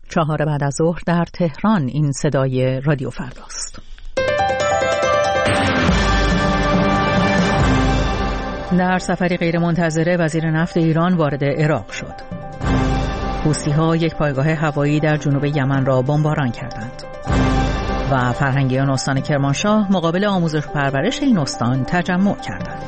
4 بعد از ظهر در تهران. این صدای رادیو فرداست. در سفری غیرمنتظره وزیر نفت ایران وارد عراق شد. حوثی‌ها یک پایگاه هوایی در جنوب یمن را بمباران کردند و فرهنگیان استان کرمانشاه مقابل آموزش و پرورش این استان تجمع کردند.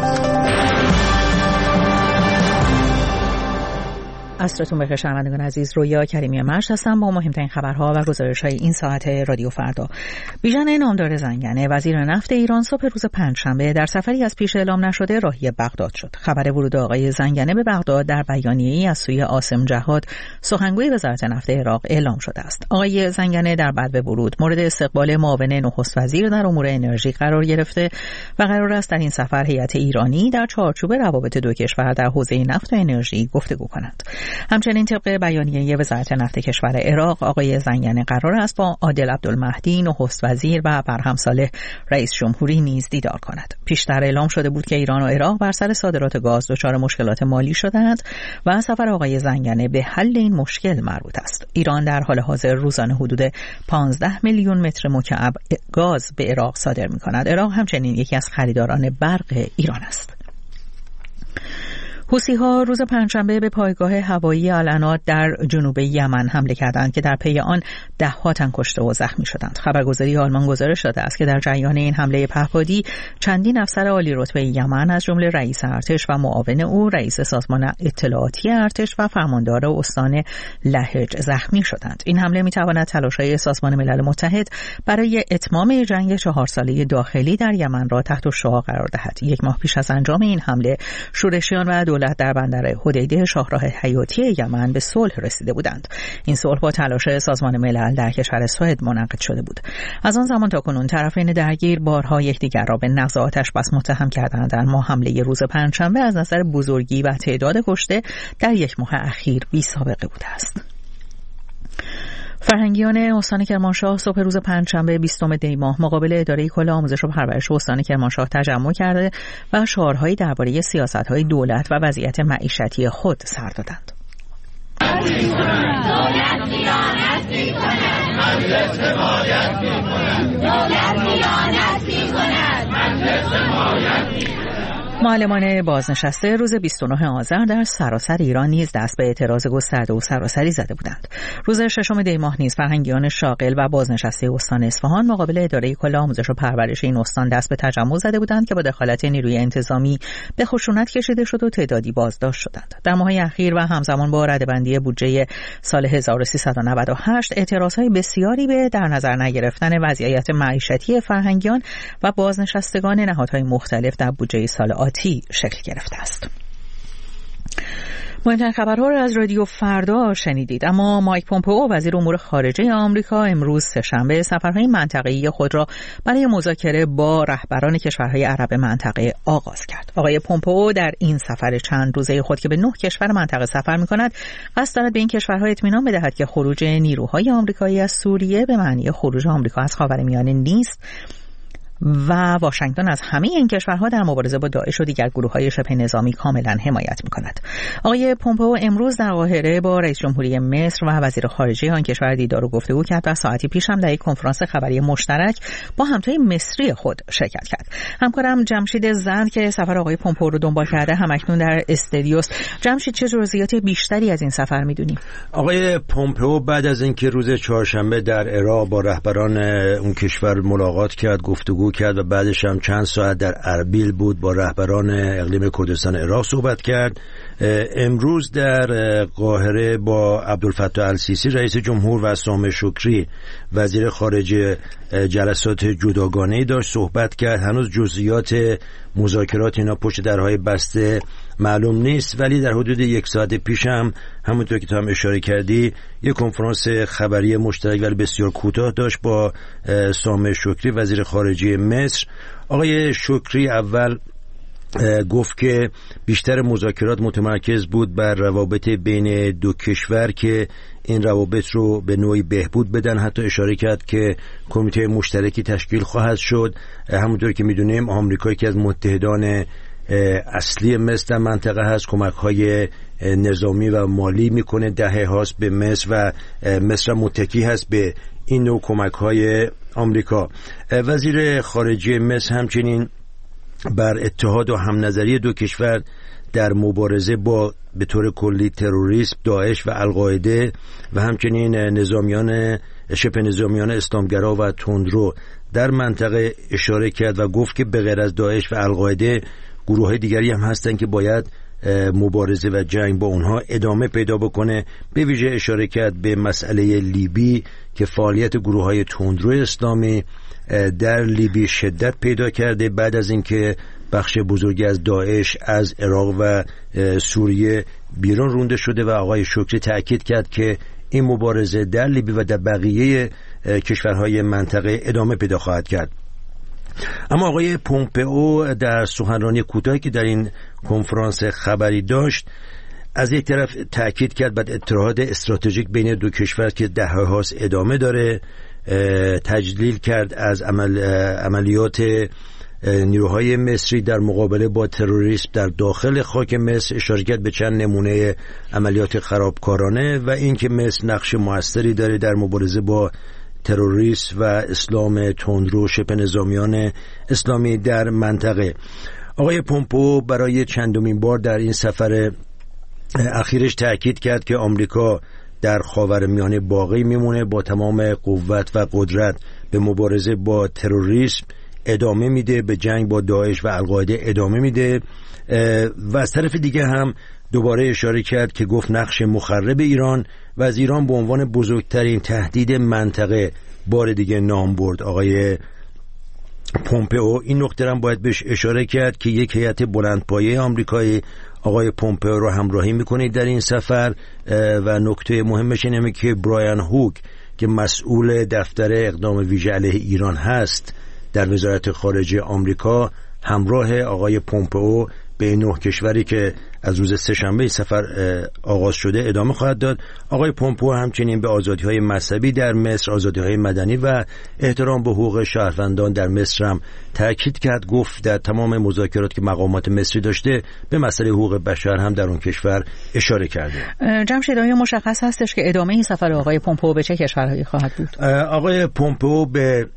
عصرتون بخیر شنوندگان عزیز، رویا کریمی مرش هستم با مهمترین خبرها و گزارش‌های این ساعت رادیو فردا. بیژن نامدار زنگنه وزیر نفت ایران صبح روز پنجشنبه در سفری از پیش اعلام نشده راهی بغداد شد. خبر ورود آقای زنگنه به بغداد در بیانیه‌ای از سوی عاصم جهاد سخنگوی وزارت نفت عراق اعلام شده است. آقای زنگنه در بعد ورود مورد استقبال معاون نخست وزیر در امور انرژی قرار گرفته و قرار است در این سفر هیئت ایرانی در چارچوب روابط دو کشور در حوزه نفت و انرژی گفتگو کند. همچنین طبق بیانیه وزارت نفت کشور عراق آقای زنگنه قرار است با عادل عبدالمهدی نخست وزیر و برهم صالح رئیس جمهوری نیز دیدار کند. پیشتر اعلام شده بود که ایران و عراق بر سر صادرات گاز دچار مشکلات مالی شدند و سفر آقای زنگنه به حل این مشکل مربوط است. ایران در حال حاضر روزانه حدود 15 میلیون متر مکعب گاز به عراق صادر می‌کند. عراق همچنین یکی از خریداران برق ایران است. حوثی‌ها روز پنجشنبه به پایگاه هوایی العناد در جنوب یمن حمله کردند که در پی آن ده‌ها تن کشته و زخمی شدند. خبرگزاری آلمان گزارش داده است که در جریان این حمله پهپادی چندین افسر عالی رتبه یمن از جمله رئیس ارتش و معاون او، رئیس سازمان اطلاعاتی ارتش و فرماندار استان لهج زخمی شدند. این حمله می‌تواند تلاش‌های سازمان ملل متحد برای اتمام جنگ 4 ساله داخلی در یمن را تحت الشعاع قرار دهد. یک ماه پیش از انجام این حمله شورشیان و دولت در بندر حدیده شاهراه حیاتی یمن به صلح رسیده بودند. این صلح با تلاش سازمان ملل در کشور سوئد منعقد شده بود. از آن زمان تا کنون طرفین درگیر بارها یکدیگر را به نقض آتش بس متهم کردند، اما حمله روز پنجشنبه از نظر بزرگی و تعداد کشته در یک ماه اخیر بی‌سابقه بوده است. فرهنگیان استان کرمانشاه صبح روز پنجشنبه 20 دی ماه مقابل اداره کل آموزش و پرورش استان کرمانشاه تجمع کرده و شعارهایی درباره سیاست‌های دولت و وضعیت معیشتی خود سر دادند. دولت خیانت می‌کند، مجلس حمایت می‌کند. دولت خیانت می‌کند، مجلس حمایت می‌کند. معلمان بازنشسته روز 29 آذر در سراسر ایران نیز دست به اعتراض گسترده و سراسری زده بودند. روز 6 دی ماه نیز فرهنگیان شاغل و بازنشسته استان اصفهان مقابل اداره کل آموزش و پرورش این استان دست به تجمع زده بودند که با دخالت نیروی انتظامی به خشونت کشیده شد و تعدادی بازداشت شدند. در ماه‌های اخیر و همزمان با ردبندی بودجه سال 1398 اعتراضهای بسیاری به در نظر نگرفتن وضعیت معیشتی فرهنگیان و بازنشستگان نهادهای مختلف در بودجه سال آتی شکل گرفته است. مهمترین خبرها را از رادیو فردا شنیدید. اما مایک پومپئو وزیر امور خارجه آمریکا امروز سه‌شنبه سفرهای منطقه‌ای خود را برای مذاکره با رهبران کشورهای عرب منطقه آغاز کرد. آقای پومپئو در این سفر چند روزه خود که به 9 کشور منطقه سفر می‌کند، قصد دارد به این کشورها اطمینان بدهد که خروج نیروهای آمریکایی از سوریه به معنی خروج آمریکا از خاورمیانه نیست و واشنگتن از همه این کشورها در مبارزه با داعش و دیگر گروه‌های شبه نظامی کاملا حمایت می‌کند. آقای پومپئو امروز در قاهره با رئیس جمهوری مصر و وزیر خارجه آن کشور دیدار و گفتگو کرد و ساعتی پیش هم در یک کنفرانس خبری مشترک با همتای مصری خود شرکت کرد. همکارم جمشید زند که سفر آقای پومپئو رو دنبال کرده همکنون در استودیوست. جمشید، چه جزئیات بیشتری از این سفر می‌دونیم؟ آقای پومپئو بعد از اینکه روز چهارشنبه در عراق با رهبران اون کشور ملاقات کرد، گفتگو کرد و بعدش هم چند ساعت در اربیل بود با رهبران اقلیم کردستان عراق صحبت کرد، امروز در قاهره با عبدالفتاح السیسی رئیس جمهور و سامح شکری وزیر خارجه جلسات جداگانه‌ای داشت، صحبت کرد. هنوز جزئیات مذاکرات اینا پشت درهای بسته معلوم نیست، ولی در حدود 1 ساعت پیش هم همونطور که تو هم اشاره کردی یک کنفرانس خبری مشترک ولی بسیار کوتاه داشت با سامح شکری وزیر خارجه مصر. آقای شکری اول گفت که بیشتر مذاکرات متمرکز بود بر روابط بین دو کشور که این روابط رو به نوعی بهبود بدن. حتی اشاره کرد که کمیته مشترکی تشکیل خواهد شد. همونطور که میدونیم آمریکا یکی از متحدان اصلی مصر در منطقه هست. کمک‌های نظامی و مالی میکنه دهه هاست به مصر و مصر متکی هست به این نوع کمک های آمریکا. وزیر خارجه مصر همچنین بر اتحاد و همنظری دو کشور در مبارزه با به طور کلی تروریسم، داعش و القاعده و همچنین شبه نظامیان اسلامگرا و تندرو در منطقه اشاره کرد و گفت که به غیر از داعش و القاعده گروه‌های دیگری هم هستند که باید مبارزه و جنگ با اونها ادامه پیدا بکنه. به ویژه اشاره کرد به مسئله لیبی که فعالیت گروه‌های تندرو اسلامی در لیبی شدت پیدا کرده بعد از اینکه بخش بزرگی از داعش از عراق و سوریه بیرون رونده شده و آقای شکری تأکید کرد که این مبارزه در لیبی و در بقیه کشورهای منطقه ادامه پیدا خواهد کرد. اما آقای پومپئو در سخنرانی کوتاهی که در این کنفرانس خبری داشت از یک طرف تأکید کرد بعد اتحاد استراتژیک بین دو کشور که دهه هاست ادامه داره، تجلیل کرد از عملیات نیروهای مصری در مقابله با تروریسم در داخل خاک مصر، اشاره کرد به چند نمونه عملیات خرابکارانه و اینکه مصر نقش موثری داره در مبارزه با تروریسم و اسلام تندرو شبه نظامیان اسلامی در منطقه. آقای پومپئو برای چندمین بار در این سفر اخیرش تأکید کرد که آمریکا در خاورمیانه باقی میمونه، با تمام قوت و قدرت به مبارزه با تروریسم ادامه میده، به جنگ با داعش و القاعده ادامه میده و از طرف دیگه هم دوباره اشاره کرد که گفت نقش مخرب ایران و از ایران به عنوان بزرگترین تهدید منطقه بار دیگه نام برد. آقای پومپئو این نکته هم باید بهش اشاره کرد که یک هیئت بلندپایه آمریکایی آقای پومپئو رو همراهی میکنه در این سفر و نکته مهمش اینه که برایان هوک که مسئول دفتر اقدام ویژه علیه ایران هست در وزارت خارجه آمریکا همراه آقای پومپئو به این 9 کشوری که از روز سه‌شنبه سفر آغاز شده ادامه خواهد داد. آقای پومپئو همچنین به آزادی‌های مذهبی در مصر، آزادی‌های مدنی و احترام به حقوق شهروندان در مصر هم تاکید کرد. گفت در تمام مذاکرات که مقامات مصری داشته به مسئله حقوق بشر هم در اون کشور اشاره کرده. جمشید آیا مشخص هستش که ادامه این سفر آقای پومپئو به چه کشورهایی خواهد بود؟ آقای پومپئو به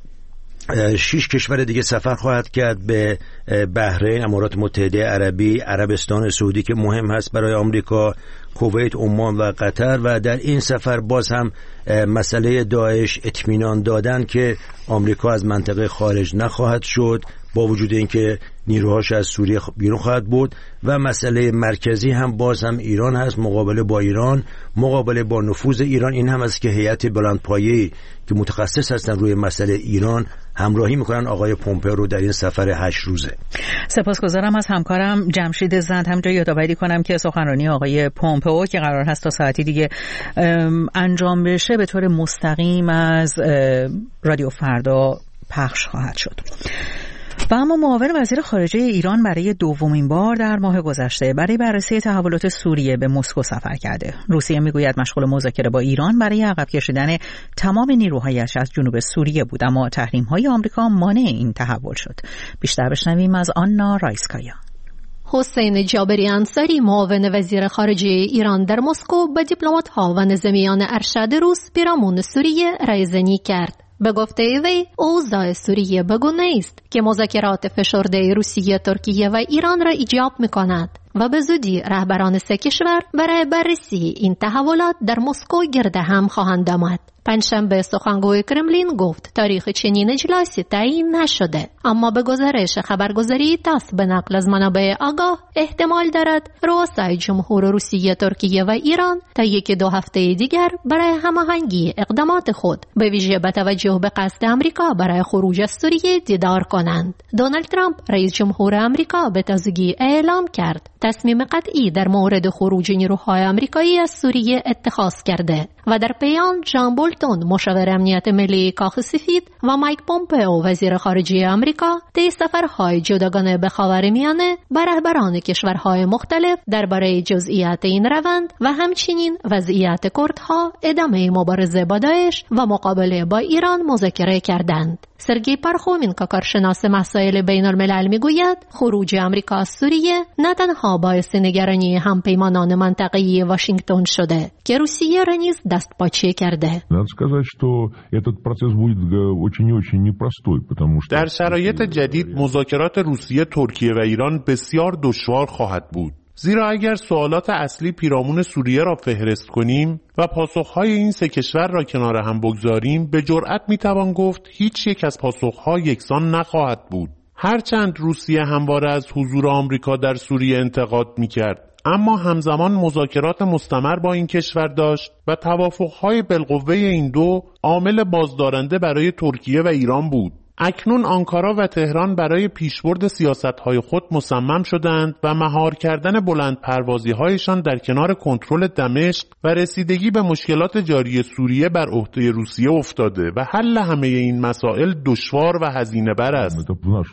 6 کشور دیگه سفر خواهد کرد، به بحرین، امارات متحده عربی، عربستان سعودی که مهم هست برای آمریکا، کویت، عمان و قطر و در این سفر باز هم مسئله داعش اطمینان دادن که آمریکا از منطقه خارج نخواهد شد با وجود اینکه نیروهاش از سوریه بیرون خواهد بود و مسئله مرکزی هم باز هم ایران هست، مقابله با ایران، مقابله با نفوذ ایران. این هم است که هیئت بلندپایه‌ای که متخصص هستن روی مسئله ایران همراهی میکنن آقای پومپئو رو در این سفر 8 روزه. سپاسگزارم از همکارم جمشید زند. همجا یادآوری کنم که سخنرانی آقای پومپئو که قرار هست تا ساعتی دیگه انجام بشه به طور مستقیم از رادیو فردا پخش خواهد شد. و اما معاون وزیر خارجه ایران برای دومین بار در ماه گذشته برای بررسی تحولات سوریه به مسکو سفر کرده. روسیه میگوید مشغول مذاکره با ایران برای عقب کشیدن تمام نیروهایش از جنوب سوریه بود، اما تحریم‌های آمریکا مانع این تحول شد. بیشتر بشنویم از آنا رایسکایا. حسین جابری انصاری معاون وزیر خارجه ایران در مسکو با دیپلمات‌ها و نظامیان ارشد روس پیرامون سوریه رایزنی کرد. به گفته وی اوضاع سوریه بگونه است که مذاکرات فشرده روسیه، ترکیه و ایران را ایجاب می‌کند و به زودی رهبران 3 کشور برای بررسی این تحولات در مسکو گرد هم خواهند آمد. پنجشنبه سخنگوی کرملین گفت تاریخ چنین اجلاسی تعیین نشده، اما به گزارش خبرگزاری تاس به نقل از منابع آگاه احتمال دارد رؤسای جمهور روسیه، ترکیه و ایران تا 1-2 هفته دیگر برای هماهنگی اقدامات خود به ویژه با توجه به قصد آمریکا برای خروج از سوریه دیدار کنند. دونالد ترامپ رئیس جمهور آمریکا به تازگی اعلام کرد تصمیم قطعی در مورد خروج نیروهای آمریکایی از سوریه اتخاذ کرده و در پیام جان بولتون مشاور امنیت ملی کاخ سفید و مایک پومپئو وزیر خارجه آمریکا طی سفرهای جداگانه به خاورمیانه با رهبران کشورهای مختلف درباره جزئیات این روند و همچنین وضعیت کردها، ادامه مبارزه با داعش و مقابله با ایران مذاکره کردند. سرگئی پرخومینکا کارشناس مسائل بین الملل میگوید خروج آمریکا از سوریه نه تنها باعث نگرانی همپیمانان منطقه‌ای واشنگتن شده که روسیه را نیز دستپاچه کرده. در شرایط جدید مذاکرات روسیه، ترکیه و ایران بسیار دشوار خواهد بود. زیرا اگر سوالات اصلی پیرامون سوریه را فهرست کنیم و پاسخهای این سه کشور را کنار هم بگذاریم، به جرئت میتوان گفت هیچ یک از پاسخها یکسان نخواهد بود. هرچند روسیه همواره از حضور آمریکا در سوریه انتقاد میکرد، اما همزمان مذاکرات مستمر با این کشور داشت و توافقهای بالقوه این دو عامل بازدارنده برای ترکیه و ایران بود. اکنون آنکارا و تهران برای پیشبرد سیاست‌های خود مصمم شدند و مهار کردن بلند پروازی‌هایشان در کنار کنترل دمشق و رسیدگی به مشکلات جاری سوریه بر عهده روسیه افتاده و حل همه این مسائل دشوار و هزینه بر است.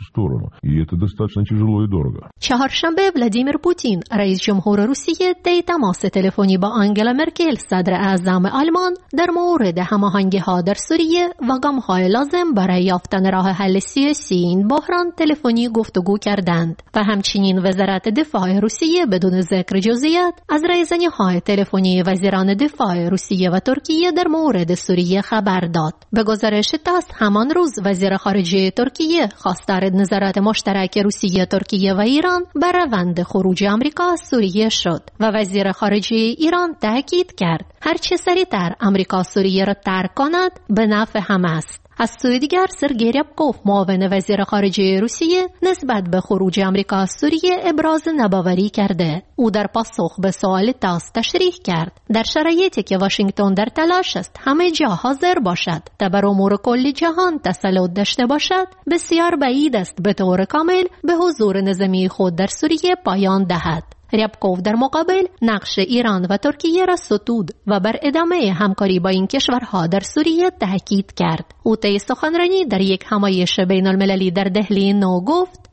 چهارشنبه ولادیمیر پوتین رئیس جمهور روسیه طی تماس تلفنی با آنگلا مرکل صدر اعظم آلمان در مورد هماهنگی‌ها در سوریه و گام‌های لازم برای یافتن راه حل سیاسی این بحران تلفنی گفتگو کردند و همچنین وزارت دفاع روسیه بدون ذکر جزئیات از رایزنی‌های تلفنی وزیران دفاع روسیه و ترکیه در مورد سوریه خبر داد. به گزارش تاس همان روز وزیر خارجه ترکیه خواستار نظارت مشترک روسیه، ترکیه و ایران بر روند خروج آمریکا از سوریه شد و وزیر خارجه ایران تاکید کرد هرچه سریعتر آمریکا سوریه را ترک کند به نفع همه است. از سوی دیگر سرگئی ریابکوف معاون وزیر خارجه روسیه نسبت به خروج آمریکا از سوریه ابراز ناباوری کرده. او در پاسخ به سوال تاس تشریح کرد در شرایطی که واشنگتن در تلاش است همه جا حاضر باشد تا بر امور کل جهان تسلط داشته باشد، بسیار بعید است به طور کامل به حضور نظامی خود در سوریه پایان دهد. ریابکوف در مقابل نقش ایران و ترکیه را ستود و بر ادامه همکاری با این کشورها در سوریه تاکید کرد. او طی سخنرانی در یک همایش بین المللی در دهلی نو گفت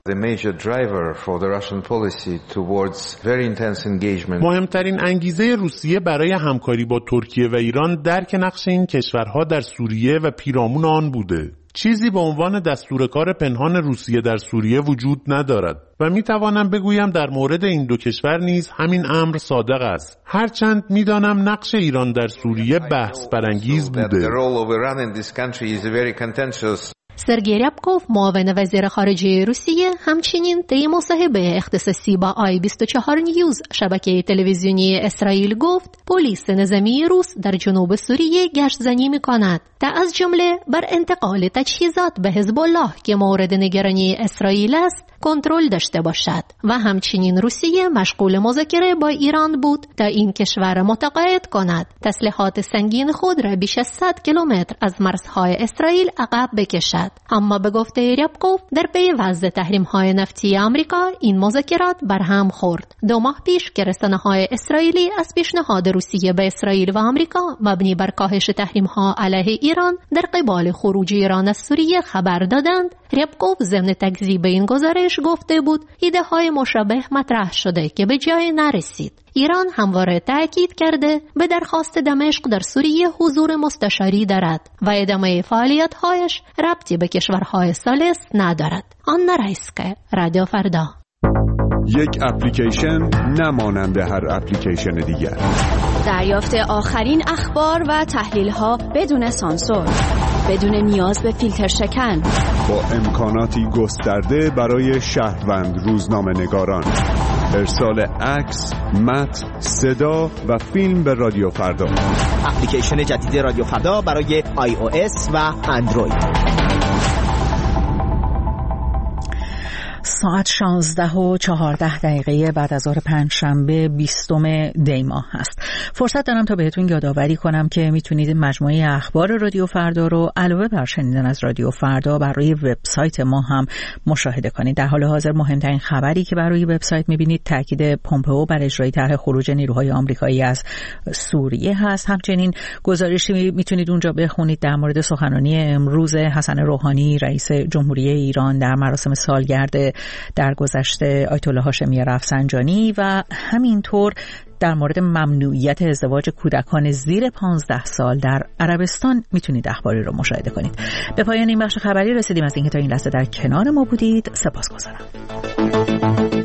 مهمترین انگیزه روسیه برای همکاری با ترکیه و ایران درک نقش این کشورها در سوریه و پیرامون آن بوده. چیزی به عنوان دستورکار پنهان روسیه در سوریه وجود ندارد و می توانم بگویم در مورد این دو کشور نیز همین امر صادق است. هرچند می دانم نقش ایران در سوریه بحث برانگیز بوده. سرگئی ریابکوف معاون وزیر خارجه روسیه همچنین طی مصاحبه اختصاصی با آی24 نیوز شبکه تلویزیونی اسرائیل گفت پلیس نظامی روس در جنوب سوریه گشت‌زنی می‌کند تا از جمله بر انتقال تجهیزات به حزب الله که مورد نگرانی اسرائیل است کنترل داشته باشد و همچنین روسیه مشغول مذاکره با ایران بود تا این کشور متقاعد کند تسلیحات سنگین خود را بیش از 100 کیلومتر از مرزهای اسرائیل عقب بکشد. اما به گفته ریابکوف در پی وضع تحریم‌های نفتی آمریکا این مذاکرات برهم خورد. 2 ماه پیش که رسانه‌های اسرائیلی از پیشنهاد روسیه به اسرائیل و آمریکا مبنی بر کاهش تحریم‌ها علیه ایران در قبال خروج ایران از سوریه خبر دادند، ریابکوف ضمن تکذیب این گزارش گفته بود ایده‌های مشابه مطرح شده که به جای نرسید. ایران همواره تأکید کرده به درخواست دمشق در سوریه حضور مستشاری دارد و ادامه فعالیت‌هایش ربطی به کشورهای ثالث ندارد. آنا رایسکا، رادیو فردا. یک اپلیکیشن نمانند هر اپلیکیشن دیگر. دریافت آخرین اخبار و تحلیل‌ها بدون سانسور، بدون نیاز به فیلتر شکن، با امکاناتی گسترده برای شهروند روزنامه‌نگاران. ارسال عکس، متن، صدا و فیلم به رادیو فردا. اپلیکیشن جدید رادیو فردا برای iOS و اندروید. ساعت 16:14 بعد از ظهر پنجشنبه 20 دی ماه هست. فرصت دارم تا بهتون یادآوری کنم که میتونید مجموعه اخبار رادیو فردا رو علاوه بر شنیدن از رادیو فردا بر روی وبسایت ما هم مشاهده کنید. در حال حاضر مهمترین خبری که بر روی وبسایت میبینید تاکید پومپئو بر اجرای طرح خروج نیروهای آمریکایی از سوریه هست. همچنین گزارشی میتونید اونجا بخونید در مورد سخنرانی امروز حسن روحانی رئیس جمهوری ایران در مراسم سالگرد درگذشت آیت الله هاشمی رفسنجانی و همینطور در مورد ممنوعیت ازدواج کودکان زیر 15 سال در عربستان میتونید اخباری رو مشاهده کنید. به پایان این بخش خبری رسیدیم. از اینکه تا این لحظه در کنار ما بودید سپاسگزارم.